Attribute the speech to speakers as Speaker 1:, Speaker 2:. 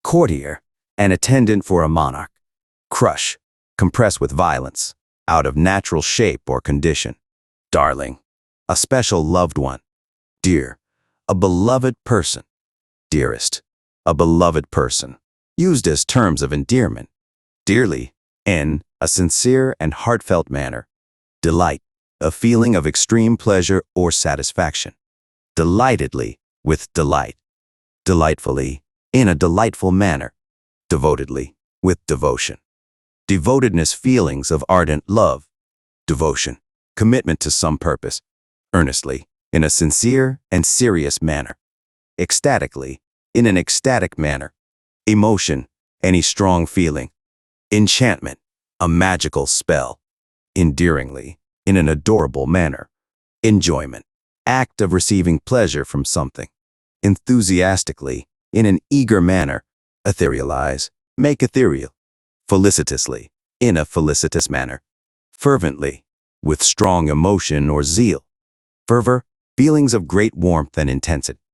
Speaker 1: Courtier, an attendant for a monarch. Crush, compress with violence, out of natural shape or condition. Darling, a special loved one. Dear, a beloved person. Dearest, a beloved person. Used as terms of endearment. Dearly, in a sincere and heartfelt manner. Delight, a feeling of extreme pleasure or satisfaction. Delightedly, with delight. Delightfully, in a delightful manner. Devotedly, with devotion. Devotedness, feelings of ardent love. Devotion, commitment to some purpose. Earnestly, in a sincere and serious manner. Ecstatically, in an ecstatic manner. Emotion, any strong feeling. Enchantment, a magical spell. Endearingly, in an adorable manner. Enjoyment, act of receiving pleasure from something. Enthusiastically, in an eager manner. Etherealize, make ethereal. Felicitously, in a felicitous manner. Fervently, with strong emotion or zeal. Fervor, feelings of great warmth and intensity.